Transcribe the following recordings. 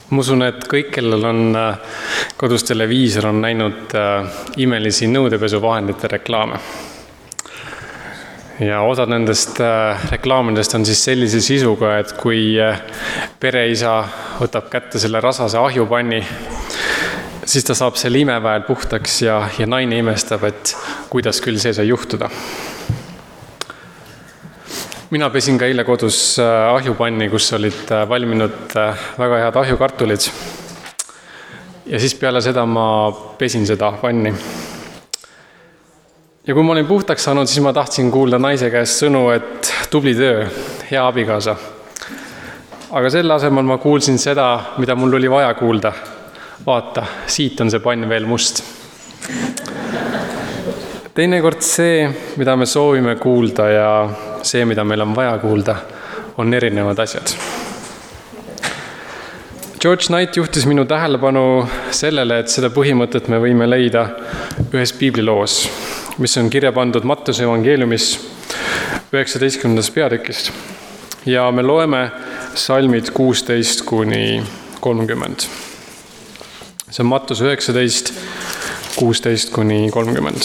Ma usun, et kõik, kellel on kodus televiisor, on näinud imelisi nõudepesuvahendite reklaame. Ja osad nendest reklaamidest on siis sellise sisuga, et kui pereisa võtab kätte selle rasase ahjupanni, siis ta saab selle imeväel puhtaks ja naine imestab, et kuidas küll see sai juhtuda. Mina pesin ka eile kodus ahjupanni, kus olid valminud väga head ahjukartulid. Ja siis peale seda ma pesin seda panni. Ja kui ma olin puhtaks saanud, siis ma tahtsin kuulda naise käest sõnu, et tubli töö, hea abikaasa. Aga selle asemel ma kuulsin seda, mida mul oli vaja kuulda. Vaata, siit on see pann veel must. Teinekord see, mida me soovime kuulda ja see, mida meil on vaja kuulda, on erinevad asjad. George Knight juhtis minu tähelepanu sellele, et seda põhimõtet me võime leida ühes piibliloos, mis on kirja pandud Mattuse evangeeliumis 19. peatükist. Ja me loeme salmid 16 kuni 30. See on Mattuse 19, 16 kuni 30.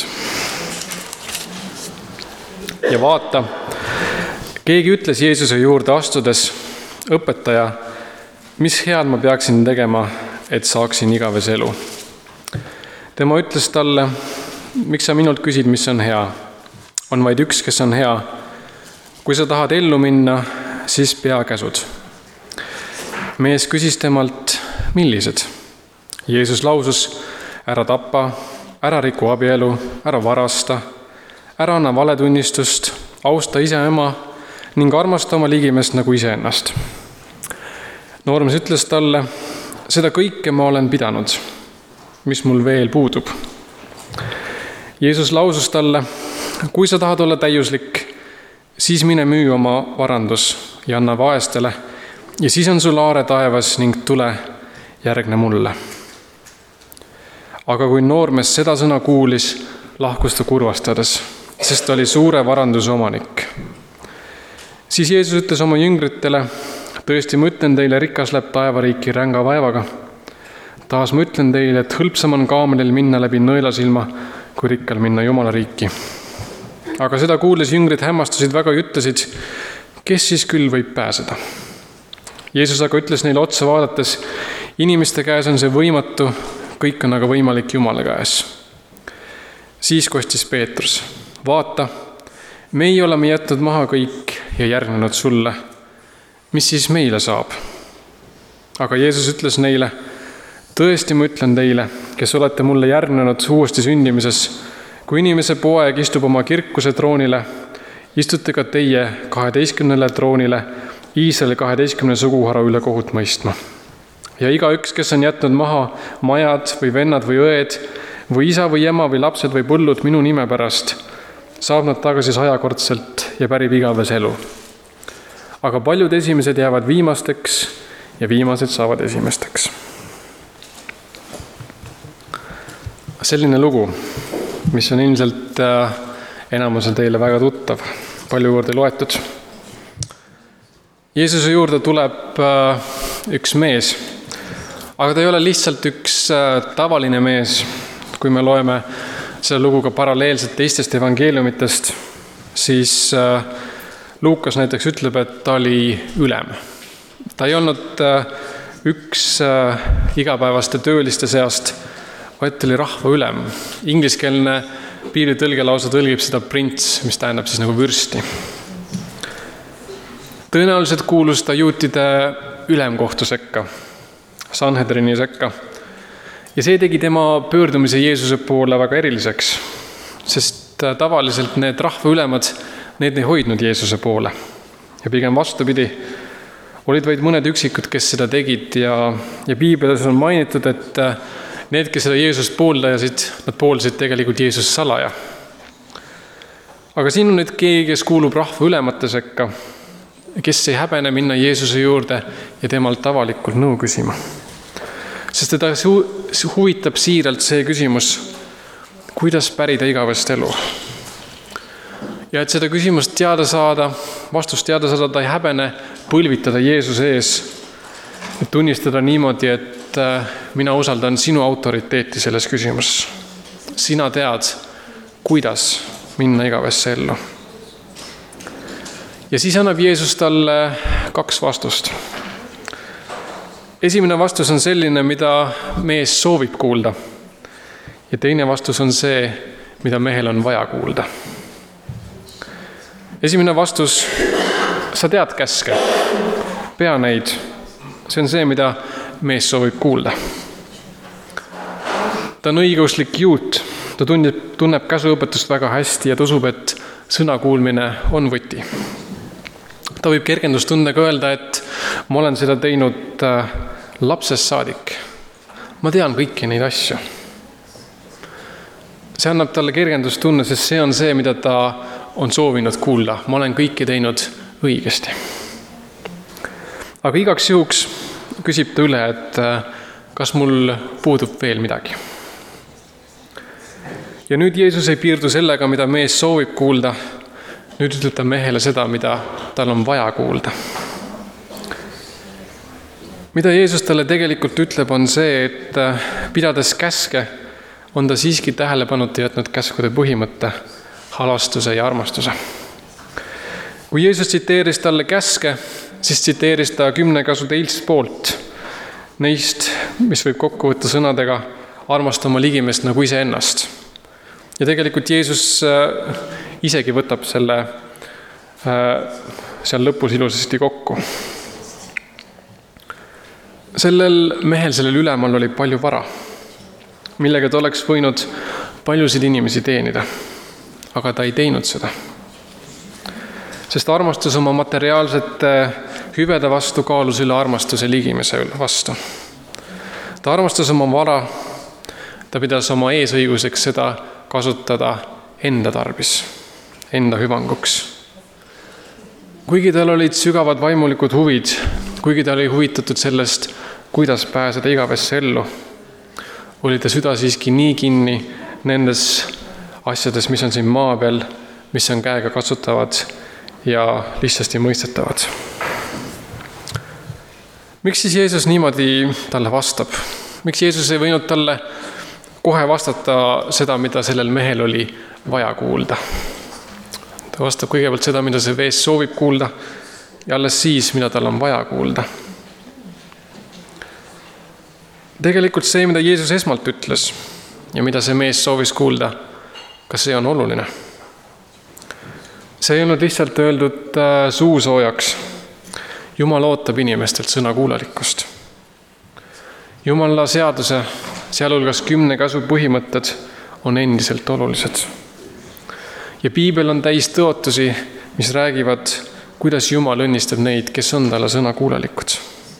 Ja vaata, keegi ütles Jeesuse juurde astudes, õpetaja, mis head ma peaksin tegema, et saaksin igavese elu. Tema ütles talle, miks sa minult küsid, mis on hea? On vaid üks, kes on hea. Kui sa tahad ellu minna, siis pea käsud. Mees küsis temalt, millised? Jeesus lausus, ära tapa, ära riku abielu, ära varasta, ära anna valetunnistust, austa isa ema ning armasta oma ligimest nagu iseennast. Noormees ütles talle, seda kõike ma olen pidanud, mis mul veel puudub. Jeesus lausus talle, kui sa tahad olla täiuslik, siis mine müü oma varandus ja anna vaestele ja siis on sul aare taevas ning tule, järgne mulle. Aga kui noormees seda sõna kuulis, lahkus ta kurvastades, sest ta oli suure varanduse omanik. Siis Jeesus ütles oma jüngritele, tõesti ma ütlen teile, rikas läheb taevariiki ränga vaevaga. Taas ma ütlen teile, et hõlpsam on kaamelil minna läbi nõelasilma, kui rikkal minna Jumala riiki. Aga seda kuules jüngrid hämmastusid väga ja ütlesid, kes siis küll võib pääseda. Jeesus aga ütles neile otsa vaadates, inimeste käes on see võimatu, kõik on aga võimalik Jumala käes. Siis kostis Peetrus, vaata, meie oleme jätnud maha kõik ja järgnenud sulle. Mis siis meile saab? Aga Jeesus ütles neile, tõesti ma ütlen teile, kes olete mulle järgnenud uuesti sündimises, kui inimese poeg istub oma kirkuse troonile, istute ka teie 12 troonile, Iisraeli 12 suguhara üle kohut mõistma. Ja igaüks, kes on jätnud maha majad või vennad või õed, või isa või ema või lapsed või põllud minu nime pärast, saab nad tagasi 100-kordselt ja pärib igavese elu. Aga paljud esimesed jäävad viimasteks ja viimased saavad esimesteks. Selline lugu, mis on ilmselt enamusel teile väga tuttav, palju kordi loetud. Jeesuse juurde tuleb üks mees, aga ta ei ole lihtsalt üks tavaline mees. Kui me loeme selle luguga paralleelselt teistest evangeeliumitest, siis Luukas näiteks ütleb, et ta oli ülem. Ta ei olnud üks igapäevaste tööliste seast, vaid ta oli rahva ülem. Ingliskeelne piiritõlge lausa tõlgib seda prints, mis tähendab siis nagu vürsti. Tõenäoliselt kuulus ta juutide ülemkohtu sekka, Sanhedrini sekka. Ja see tegi tema pöördumise Jeesuse poole väga eriliseks, sest tavaliselt need rahva ülemad, need ei hoidnud Jeesuse poole. Ja pigem vastupidi, olid vaid mõned üksikud, kes seda tegid ja piiblis on mainitud, et need, kes seda Jeesust pooldajasid, nad pooldasid tegelikult Jeesust salaja. Aga siin on nüüd keegi, kes kuulub rahva ülemate sekka, kes ei häbene minna Jeesuse juurde ja temalt avalikult nõu küsima. Sest teda huvitab siiralt see küsimus, kuidas pärida igavest elu. Ja et seda küsimust teada saada, vastust teada saada, ta ei häbene põlvitada Jeesuse ees et tunnistada niimoodi, et mina usaldan sinu autoriteeti selles küsimuses. Sina tead, kuidas minna igavesse ellu. Ja siis annab Jeesus talle 2 vastust. Esimene vastus on selline, mida mees soovib kuulda. Ja teine vastus on see, mida mehel on vaja kuulda. Esimene vastus, sa tead käske, pea neid. See on see, mida mees soovib kuulda. Ta on õigeuslik juut, ta tunneb käsuõpetust väga hästi ja ta usub, et sõna kuulmine on võti. Ta võib kergendustundega öelda, et ma olen seda teinud lapsest saadik. Ma tean kõiki neid asju. See annab talle kergendustunne, sest see on see, mida ta on soovinud kuulda. Ma olen kõike teinud õigesti. Aga igaks juhuks küsib ta üle, et kas mul puudub veel midagi. Ja nüüd Jeesus ei piirdu sellega, mida mees soovib kuulda. Nüüd ütleb ta mehele seda, mida tal on vaja kuulda. Mida Jeesus talle tegelikult ütleb, on see, et pidades käske, on ta siiski tähelepanuta jätnud käskude põhimõtte, halastuse ja armastuse. Kui Jeesus tsiteeris talle käske, siis tsiteeris ta 10 käsu teist poolt. Neist, mis võib kokku võtta sõnadega, armasta oma ligimest nagu iseennast. Ja tegelikult Jeesus isegi võtab selle seal lõpus ilusasti kokku. Sellel mehel, sellel ülemal oli palju vara, millega ta oleks võinud paljusid inimesi teenida, aga ta ei teinud seda. Sest armastus oma materiaalsete hüvede vastu kaalus üle armastuse ligimise vastu. Ta armastas oma vara, ta pidas oma eesõiguseks seda kasutada enda tarbis, enda hüvanguks. Kuigi tal olid sügavad vaimulikud huvid, kuigi ta oli huvitatud sellest, kuidas pääseda igavesse ellu, oli ta süda siiski nii kinni nendes asjades, mis on siin maa peal, mis on käega katsutavad ja lihtsasti mõistetavad. Miks siis Jeesus niimoodi talle vastab? Miks Jeesus ei võinud talle kohe vastata seda, mida sellel mehel oli vaja kuulda? Ta vastab kõigepealt seda, mida see mees soovib kuulda ja alles siis, mida tal on vaja kuulda. Tegelikult see, mida Jeesus esmalt ütles ja mida see mees soovis kuulda, kas see on oluline? See ei olnud lihtsalt öeldud suusoojaks. Jumal ootab inimestelt sõnakuulelikkust. Jumala seaduse, sealhulgas 10 käsu põhimõtted on endiselt olulised. Ja piibel on täis tõotusi, mis räägivad, kuidas Jumal õnnistab neid, kes on talle sõnakuulelikud.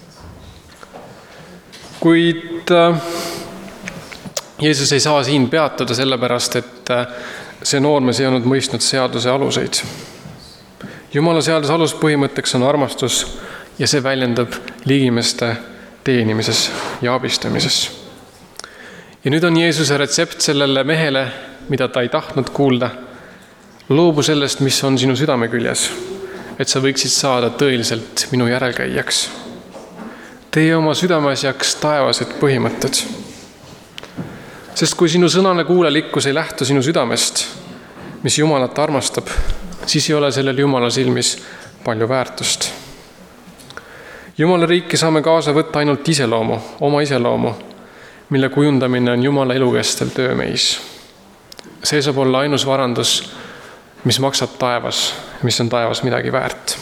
Kuid Jeesus ei saa siin peatuda sellepärast, et see noormees ei olnud mõistnud seaduse aluseid. Jumala seaduse aluspõhimõtteks on armastus ja see väljendab ligimeste teenimises ja abistamises. Ja nüüd on Jeesuse retsept sellele mehele, mida ta ei tahtnud kuulda. Loobu sellest, mis on sinu südame küljes, et sa võiksid saada tõeliselt minu järelkäijaks. Tee oma südameasjaks taevased põhimõtted. Sest kui sinu sõnane kuulelikkus ei lähtu sinu südamest, mis Jumalat armastab, siis ei ole sellel Jumala silmis palju väärtust. Jumala riiki saame kaasa võtta ainult iseloomu, oma iseloomu, mille kujundamine on Jumala elukestel töömeis. See saab olla ainus varandus, mis maksab taevas, mis on taevas midagi väärt.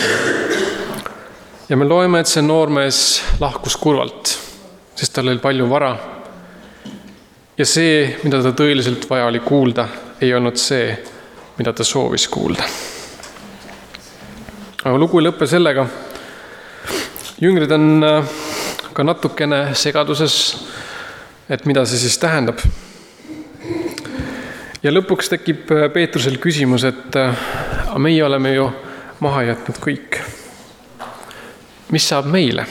Ja me loeme, et see noormees lahkus kurvalt, sest tal oli palju vara. Ja see, mida ta tõeliselt vaja oli kuulda, ei olnud see, mida ta soovis kuulda. Aga lugu ei lõppe sellega. Jüngrid on ka natukene segaduses, et mida see siis tähendab. Ja lõpuks tekib Peetrusel küsimus, et meie oleme ju maha jätnud kõik. Mis saab meile?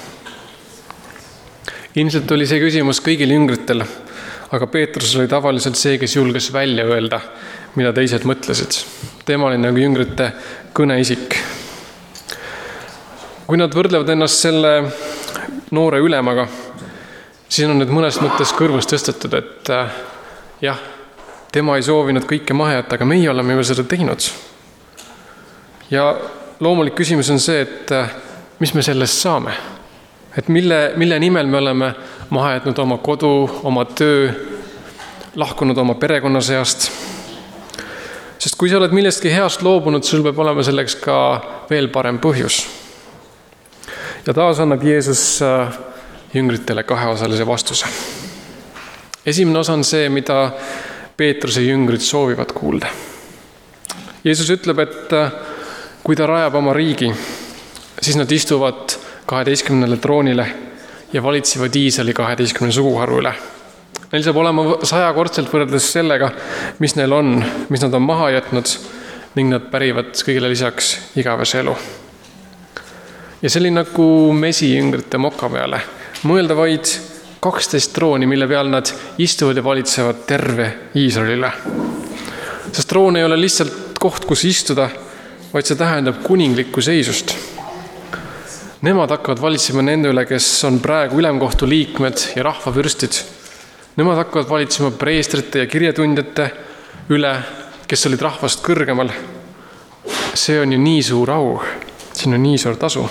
Ilmselt oli see küsimus kõigil jüngritel, aga Peetrus oli tavaliselt see, kes julges välja öelda, mida teised mõtlesid. Tema oli nagu jüngrite kõneisik. Kui nad võrdlevad ennast selle noore ülemaga, siis on need mõnes mõttes kõrvust tõstetud, et jah, tema ei soovinud kõike maha jätta, aga meie oleme juba seda teinud. Ja loomulik küsimus on see, et mis me sellest saame? Et mille nimel me oleme maha jätnud oma kodu, oma töö, lahkunud oma perekonna seast? Sest kui sa oled millestki heast loobunud, sul peab olema selleks ka veel parem põhjus. Ja taas annab Jeesus jüngritele kaheosalise vastuse. Esimene osa on see, mida Peetruse jüngrid soovivad kuulda. Jeesus ütleb, et kui ta rajab oma riigi, siis nad istuvad 12 troonile ja valitsevad Iisraeli 12 suguharu üle. Neil saab olema 100-kordselt võrreldes sellega, mis neil on, mis nad on maha jätnud ning nad pärivad kõigile lisaks igavese elu. Ja see oli nagu mesi jüngrite moka peale. Mõelda vaid 12 trooni, mille peal nad istuvad ja valitsevad terve Iisraelile. Sest troon ei ole lihtsalt koht, kus istuda, vaid see tähendab kuninglikku seisust. Nemad hakkavad valitsema nende üle, kes on praegu ülemkohtu liikmed ja rahvavürstid. Nemad hakkavad valitsema preestrite ja kirjatundjate üle, kes olid rahvast kõrgemal. See on ju nii suur au, siin on nii suur tasu.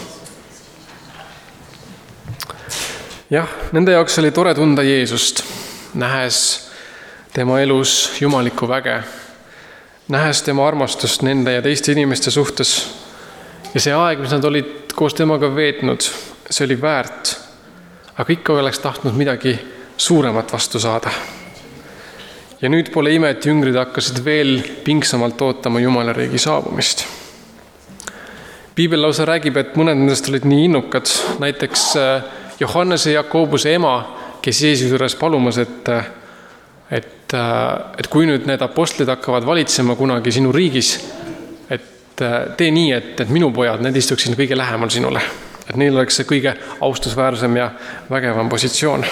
Jah, nende jaoks oli tore tunda Jeesust, nähes tema elus jumalikku väge, nähes tema armastust nende ja teiste inimeste suhtes. Ja see aeg, mis nad olid koos temaga veetnud, see oli väärt, aga ikka oleks tahtnud midagi suuremat vastu saada. Ja nüüd pole ime, et jüngrid hakkasid veel pingsamalt ootama Jumala riigi saabumist. Piibel lausa räägib, et mõned nendest olid nii innukad, näiteks Johannese ja Jakobuse ema, kes Jeesuse juures palumas, et kui nüüd need apostlid hakkavad valitsema kunagi sinu riigis, et tee nii, et minu pojad, need istuksid kõige lähemal sinule. Et neil oleks see kõige austusväärsem ja vägevam positsioon.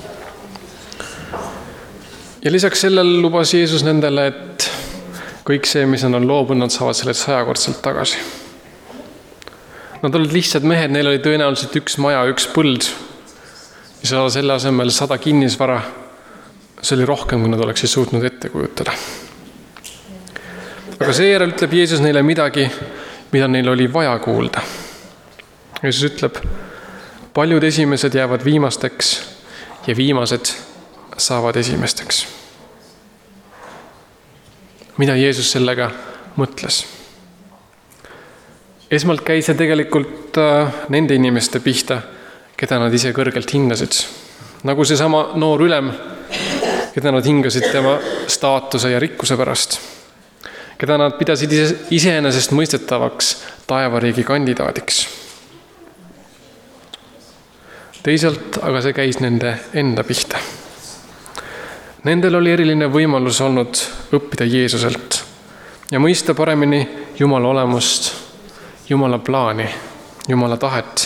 Ja lisaks sellel lubas Jeesus nendele, et kõik see, mis nad on loobunud, nad saavad selle 100-kordselt tagasi. Nad olid lihtsad mehed, neil oli tõenäoliselt üks maja, üks põld ja saada selle asemel 100 kinnisvara. See oli rohkem, kui nad oleksid suutnud ette kujutada. Aga seejärel ütleb Jeesus neile midagi, mida neil oli vaja kuulda. Jeesus ütleb, paljud esimesed jäävad viimasteks ja viimased saavad esimesteks. Mida Jeesus sellega mõtles? Esmalt käis see tegelikult nende inimeste pihta, keda nad ise kõrgelt hingasid. Nagu see sama noor ülem, keda nad hingasid tema staatuse ja rikkuse pärast. Keda nad pidasid iseenesest mõistetavaks taevariigi kandidaadiks. Teisalt aga see käis nende enda pihta. Nendel oli eriline võimalus olnud õppida Jeesuselt ja mõista paremini Jumala olemust, Jumala plaani, Jumala tahet.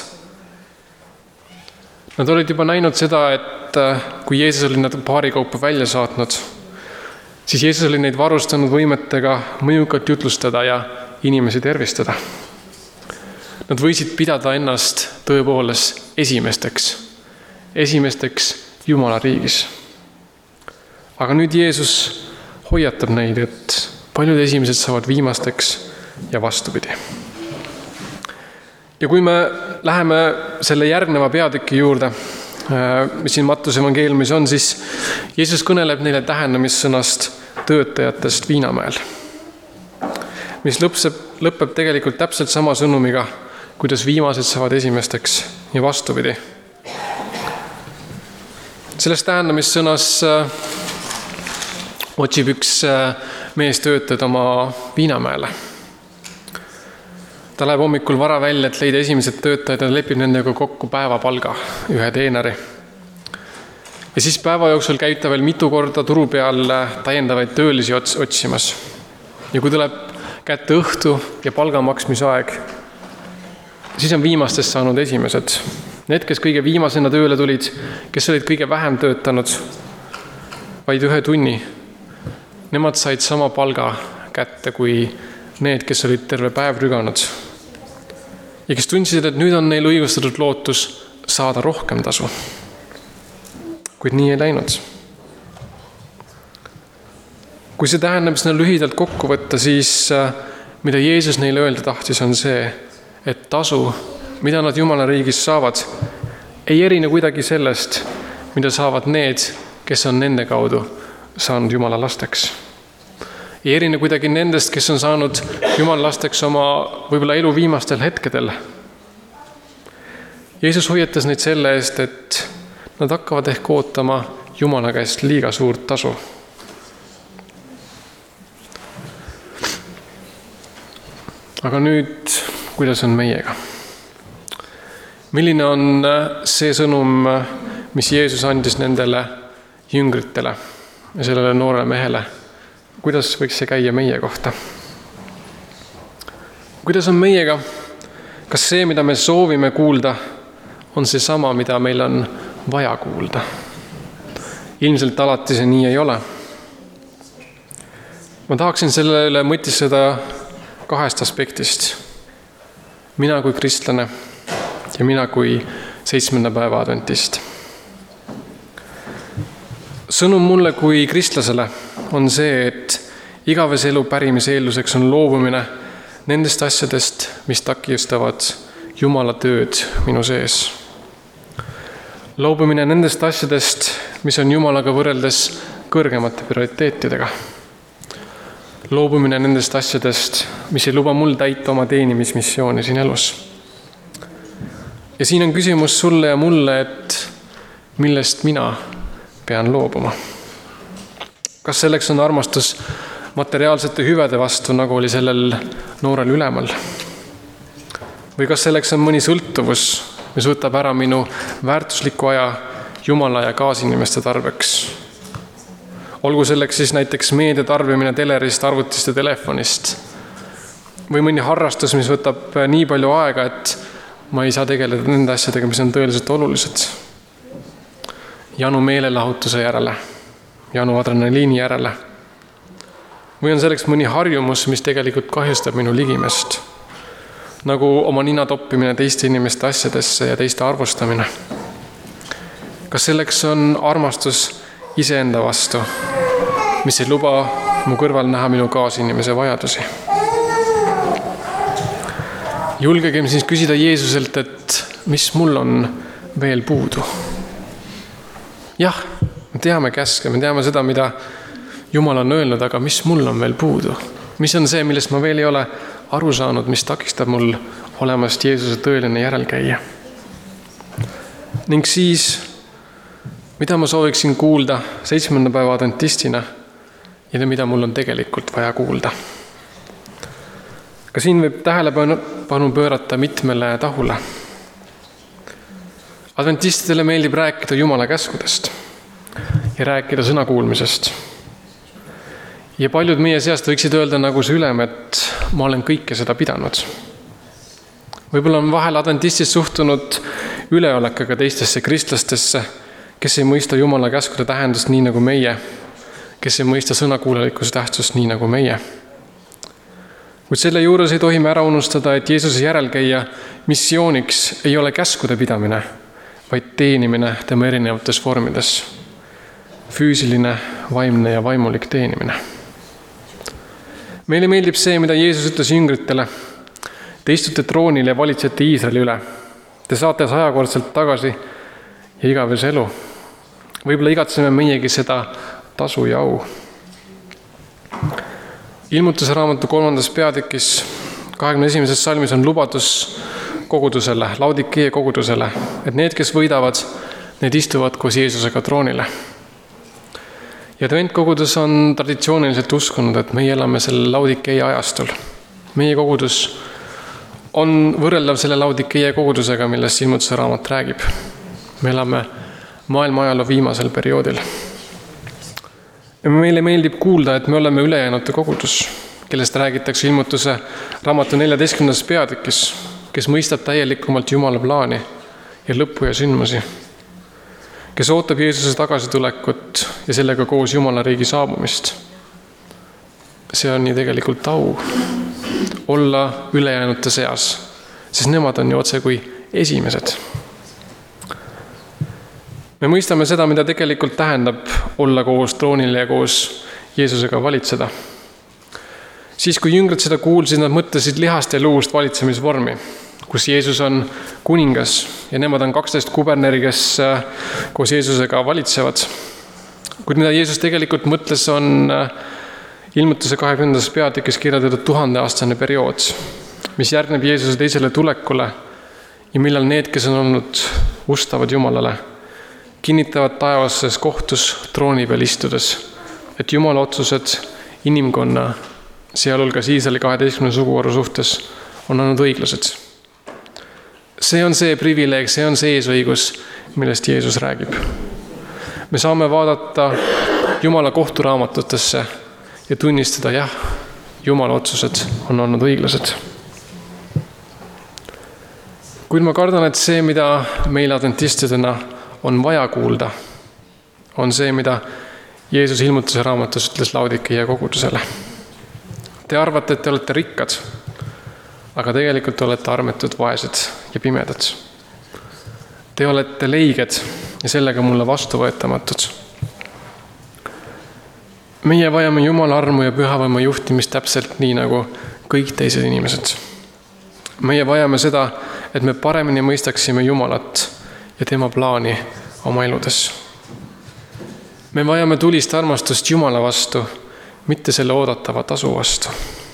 Nad olid juba näinud seda, et kui Jeesus oli nad paari kaupa välja saatnud, siis Jeesus oli neid varustanud võimetega mõjukat jutlustada ja inimesi tervistada. Nad võisid pidada ennast tõepoolest esimesteks Jumala riigis. Aga nüüd Jeesus hoiatab neid, et paljud esimesed saavad viimasteks ja vastupidi. Ja kui me läheme selle järgneva peatüki juurde, mis siin Mattuse evangeeliumis on, siis Jeesus kõneleb neile tähendamissõnast töötajatest Viinamäel, mis lõpeb tegelikult täpselt sama sõnumiga, kuidas viimased saavad esimesteks ja vastupidi. Selles tähendamissõnas otsib üks mees töötajad oma Viinamäele. Ta läheb hommikul vara välja, et leida esimesed töötajad ja lepib nendega kokku päevapalga, 1 teenari. Ja siis päeva jooksul käib ta veel mitu korda turu peal täiendavaid töölisi otsimas. Ja kui tuleb kätte õhtu ja palga maksmise aeg, siis on viimastest saanud esimesed. Need, kes kõige viimasena tööle tulid, kes olid kõige vähem töötanud, vaid 1 tunni, nemad said sama palga kätte kui need, kes olid terve päev rüganud. Ja kes tundsid, et nüüd on neil õigustatud lootus saada rohkem tasu. Kuid nii ei läinud. Kui see tähendab seda lühidalt kokku võtta, siis mida Jeesus neile öelda tahtis, on see, et tasu, mida nad Jumala riigis saavad, ei erine kuidagi sellest, mida saavad need, kes on nende kaudu saanud Jumala lasteks. Ei erine kuidagi nendest, kes on saanud Jumala lasteks oma võib-olla elu viimastel hetkedel. Jeesus hoiatas neid selle eest, et nad hakkavad ehk ootama Jumala käest liiga suurt tasu. Aga nüüd, kuidas on meiega? Milline on see sõnum, mis Jeesus andis nendele jüngritele ja sellele noorele mehele? Kuidas võiks see käia meie kohta? Kuidas on meiega? Kas see, mida me soovime kuulda, on see sama, mida meil on vaja kuulda? Ilmselt alati see nii ei ole. Ma tahaksin sellele mõtistada 2 aspektist. Mina kui kristlane ja mina kui 7. päeva adventist. Sõnum mulle kui kristlasele on see, et igavese elu pärimise eelduseks on loobumine nendest asjadest, mis takistavad Jumala tööd minu sees. Loobumine nendest asjadest, mis on Jumalaga võrreldes kõrgemate prioriteetidega. Loobumine nendest asjadest, mis ei luba mul täita oma teenimismissiooni siin elus. Ja siin on küsimus sulle ja mulle, et millest mina pean loobuma. Kas selleks on armastus materiaalsete hüvede vastu, nagu oli sellel noorel ülemal? Või kas selleks on mõni sõltuvus, mis võtab ära minu väärtusliku aja Jumala ja kaasinimeste tarbeks? Olgu selleks siis näiteks meedia tarbimine telerist, arvutist ja telefonist. Või mõni harrastus, mis võtab nii palju aega, et ma ei saa tegeleda nende asjadega, mis on tõeliselt olulised. Janu meelelahutuse järele, janu adrenaliini järele. Või on selleks mõni harjumus, mis tegelikult kahjustab minu ligimest. Nagu oma nina toppimine teiste inimeste asjadesse ja teiste arvustamine. Kas selleks on armastus iseenda vastu, mis ei luba mu kõrval näha minu kaasinimese vajadusi? Julgegem siis küsida Jeesuselt, et mis mul on veel puudu. Jah, me teame käske, me teame seda, mida Jumal on öelnud, aga mis mul on veel puudu? Mis on see, millest ma veel ei ole aru saanud, mis takistab mul olemast Jeesuse tõeline järelkäija? Ning siis, mida ma sooviksin kuulda 7. päeva adventistina ja mida mul on tegelikult vaja kuulda. Ka siin võib tähelepanu pöörata mitmele tahule. Adventistidele meeldib rääkida Jumala käskudest ja rääkida sõna kuulmisest. Ja paljud meie seast võiksid öelda nagu see ülem, et ma olen kõike seda pidanud. Võib-olla on vahel adventistid suhtunud üleolekaga teistesse kristlastesse, kes ei mõista Jumala käskude tähendust nii nagu meie, kes ei mõista sõnakuulelikkuse tähtsust nii nagu meie. Kuid selle juures ei tohi me ära unustada, et Jeesuse järelkäija missiooniks ei ole käskude pidamine, vaid teenimine tema erinevates vormides. Füüsiline, vaimne ja vaimulik teenimine. Meile meeldib see, mida Jeesus ütles jüngritele. Te istute troonil ja valitsete Iisraeli üle. Te saate 100-kordselt tagasi ja igavese elu. Võib-olla igatseme meiegi seda tasu ja au. Ilmutuse raamatu 3. peatükis 21. salmis on lubadus kogudusele, Laodikee kogudusele, et need, kes võidavad, need istuvad koos Jeesusega troonile. Ja adventkogudus on traditsiooniliselt uskunud, et meie elame selle Laodikee ajastul. Meie kogudus on võrreldav selle Laodikee kogudusega, millest ilmutuse raamat räägib. Me elame maailma ajaloo viimasel perioodil. Ja meile meeldib kuulda, et me oleme ülejäänute kogudus, kellest räägitakse ilmutuse raamatu 14. peatükis, kes mõistab täielikumalt Jumala plaani ja lõppu ja sündmusi, kes ootab Jeesuse tagasitulekut ja sellega koos Jumala riigi saabumist. See on ju tegelikult au olla ülejäänute seas, sest nemad on ju otse kui esimesed. me mõistame seda, mida tegelikult tähendab olla koos troonil ja koos Jeesusega valitseda. Siis, kui jüngrid seda kuulsid, nad mõtlesid lihast ja luust valitsemisvormi, kus Jeesus on kuningas ja nemad on 12 kuberneri, kes koos Jeesusega valitsevad. Kuid mida Jeesus tegelikult mõtles, on ilmutuse 20. peatükis kirjeldatud 1000-aastane periood, mis järgneb Jeesuse teisele tulekule ja millal need, kes on olnud ustavad Jumalale, kinnitavad taevases kohtus trooni peal istudes, et Jumala otsused inimkonna, sealhulgas Iisraeli 12 suguharu suhtes, on olnud õiglased. See on see privileeg, see on see eesõigus, millest Jeesus räägib. Me saame vaadata Jumala kohturaamatutesse ja tunnistada, jah, Jumala otsused on olnud õiglased. Kuid ma kardan, et see, mida meil adventistidena on vaja kuulda, on see, mida Jeesus ilmutuse raamatus ütles Laodikeia kogudusele. Te arvate, et te olete rikkad, aga tegelikult olete armetud, vaesed ja pimedad. Te olete leiged ja sellega mulle vastuvõetamatud. Meie vajame Jumala armu ja pühavõimu juhtimist täpselt nii nagu kõik teised inimesed. Meie vajame seda, et me paremini mõistaksime Jumalat ja tema plaani oma eludes. Me vajame tulist armastust Jumala vastu, mitte selle oodatava tasu vastu.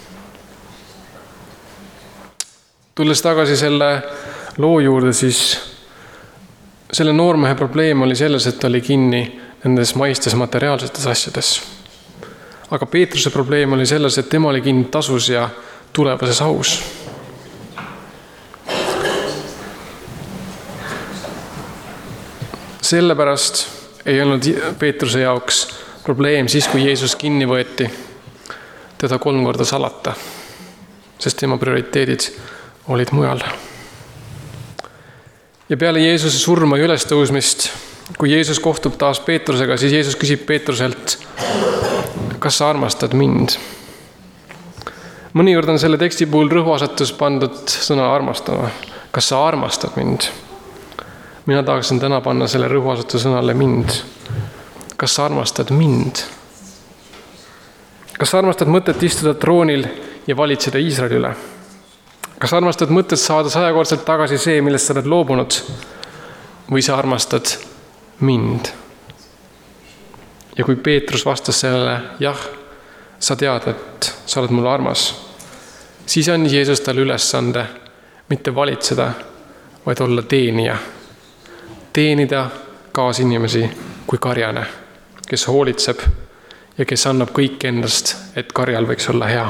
Tulles tagasi selle loo juurde, siis selle noormehe probleem oli selles, et ta oli kinni nendes maistes materiaalsetes asjades. Aga Peetruse probleem oli selles, et tema oli kinni tasus ja tulevases aus. Sellepärast ei olnud Peetruse jaoks probleem siis, kui Jeesus kinni võeti, teda 3 korda salata, sest tema prioriteedid olid mujal. Ja peale Jeesuse surma ja ülestõusmist, kui Jeesus kohtub taas Peetrusega, siis Jeesus küsib Peetruselt, kas sa armastad mind? Mõnikord on selle teksti puhul rõhuasetus pandud sõna armastama. Kas sa armastad mind? Mina tahaksin täna panna selle rõhuasetuse sõnale mind. Kas sa armastad mind? Kas sa armastad mõtet istuda troonil ja valitseda Iisraeli üle? Kas sa armastad mõtet saada 100-kordselt tagasi see, millest sa oled loobunud? Või sa armastad mind? Ja kui Peetrus vastas sellele, jah, sa tead, et sa oled mulle armas, siis on Jeesus talle ülesande mitte valitseda, vaid olla teenija. Teenida kaasinimesi kui karjane, kes hoolitseb ja kes annab kõik endast, et karjal võiks olla hea.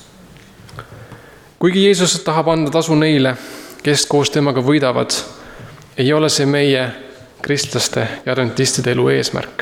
Kuigi Jeesus tahab anda tasu neile, kes koos temaga võidavad, ei ole see meie kristlaste ja adventistide elu eesmärk.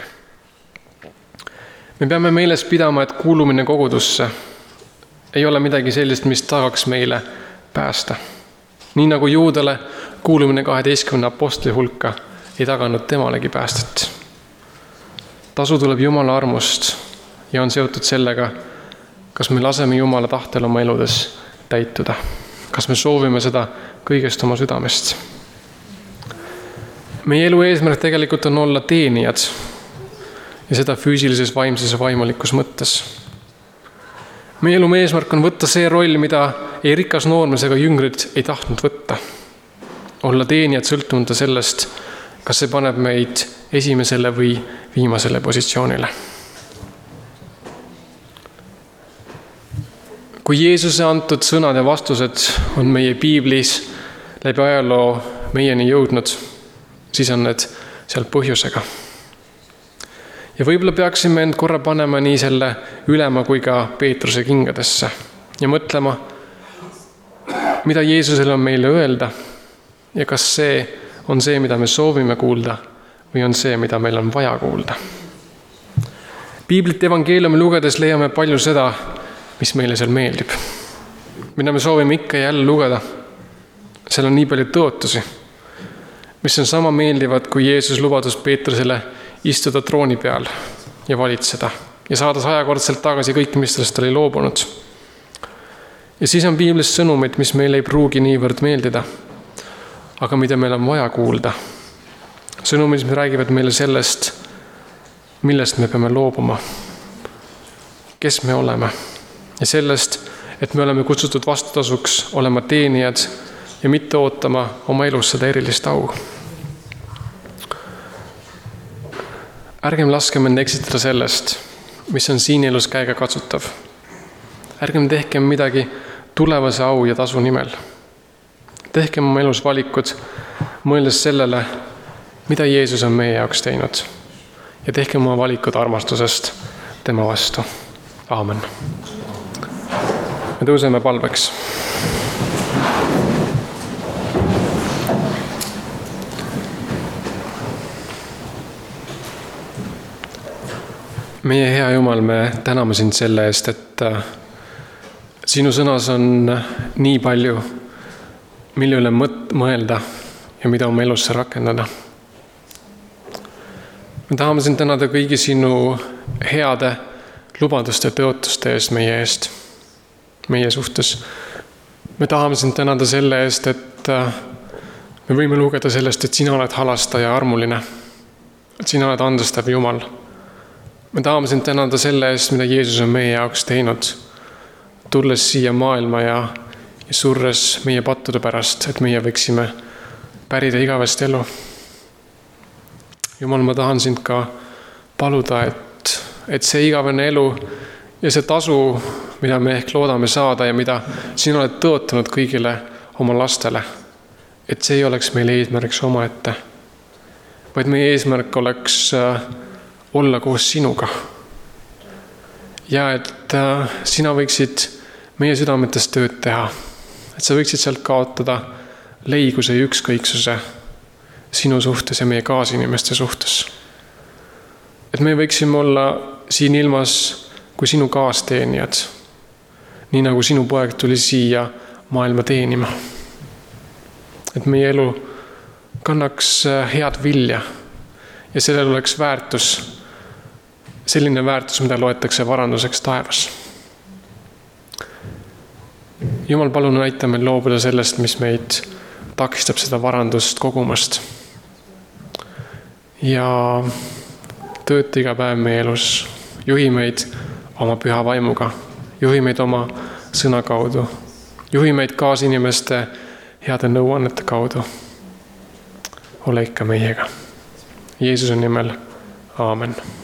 Me peame meeles pidama, et kuulumine kogudusse ei ole midagi sellist, mis tagaks meile päästa. Nii nagu Juudale kuulumine 12 apostli hulka ei taganud temalegi päästet. Tasu tuleb Jumala armust ja on seotud sellega, kas me laseme Jumala tahtel oma eludes täituda. Kas me soovime seda kõigest oma südamest. Meie elu eesmärk tegelikult on olla teenijad ja seda füüsilises, vaimses ja vaimulikus mõttes. Meie elu eesmärk on võtta see roll, mida ei rikas noormees ega jüngrid ei tahtnud võtta. Olla teenijad sõltumata sellest, kas see paneb meid esimesele või viimasele positsioonile. Kui Jeesuse antud sõnad ja vastused on meie piiblis läbi ajaloo meieni jõudnud, siis on need seal põhjusega. Ja võib-olla peaksime end korra panema nii selle ülema kui ka Peetruse kingadesse ja mõtlema, mida Jeesusel on meile öelda ja kas see on see, mida me soovime kuulda või on see, mida meil on vaja kuulda. Piiblit evangeeliumi lugedes leiame palju seda, mis meile seal meeldib. Mida me soovime ikka ja jälle lugeda. Seal on nii palju tõotusi, mis on sama meeldivad, kui Jeesus lubadus Peetrusele istuda trooni peal ja valitseda ja saada 100-kordselt tagasi kõik, mis sellest oli loobunud. Ja siis on piiblis sõnumid, mis meile ei pruugi niivõrd meeldida, aga mida meil on vaja kuulda. sõnumid, mis räägivad meile sellest, millest me peame loobuma, kes me oleme ja sellest, et me oleme kutsutud vastutasuks olema teenijad ja mitte ootama oma elus seda erilist au. Ärgem laskem end eksitada sellest, mis on siin elus käega katsutav. Ärgem tehkem midagi tulevase au ja tasu nimel. Tehkem oma elus valikud, mõeldes sellele, mida Jeesus on meie jaoks teinud. Ja tehkem oma valikud armastusest tema vastu. Aamen. Me tõuseme palveks. Meie hea Jumal, me täname sind selle eest, et sinu sõnas on nii palju, mille üle mõelda ja mida oma elusse rakendada. Me tahame sind tänada kõigi sinu heade lubaduste ja tõotuste eest, meie suhtes. Me tahame sind tänada selle eest, et me võime lugeda sellest, et sina oled halastaja ja armuline, et sina oled andestav Jumal. Me tahame sind tänada selle eest, mida Jeesus on meie jaoks teinud, tulles siia maailma ja surres meie pattude pärast, et meie võiksime pärida igavest elu. Jumal, ma tahan sind ka paluda, et see igavene elu ja see tasu, mida me ehk loodame saada ja mida sina oled tõotanud kõigile oma lastele, et see ei oleks meil eesmärgiks omaette, vaid meie eesmärk oleks olla koos sinuga. Ja et sina võiksid meie südametes tööd teha, et sa võiksid sealt kaotada leiguse ja ükskõiksuse sinu suhtes ja meie kaasinimeste suhtes. Et me võiksime olla siin ilmas kui sinu kaasteenijad, nii nagu sinu poeg tuli siia maailma teenima. Et meie elu kannaks head vilja ja sellel oleks väärtus, selline väärtus, mida loetakse varanduseks taevas. Jumal, palun aita meil loobuda sellest, mis meid takistab seda varandust kogumast. Ja tööta iga päev meie elus. Juhi meid oma püha vaimuga. Juhi meid oma sõna kaudu. Juhi meid kaasinimeste heade nõuannete kaudu. Ole ikka meiega. Jeesuse nimel. Aamen.